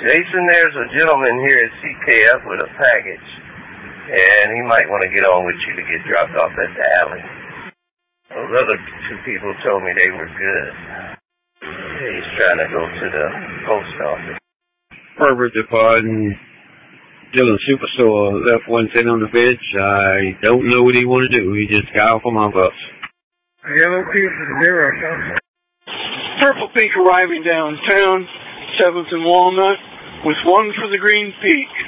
Jason, there's a gentleman here at CKF with a package, and he might want to get on with you to get dropped off at the alley. Those other two people told me they were good. He's trying to go to the post office. Herbert, if Dylan Superstore left one sitting on the bench, I don't know what he want to do. He just got off on my bus. Yellow key for the mirror, huh? Purple Peak arriving downtown, 7th and Walnut, with 1 for the Green Peak.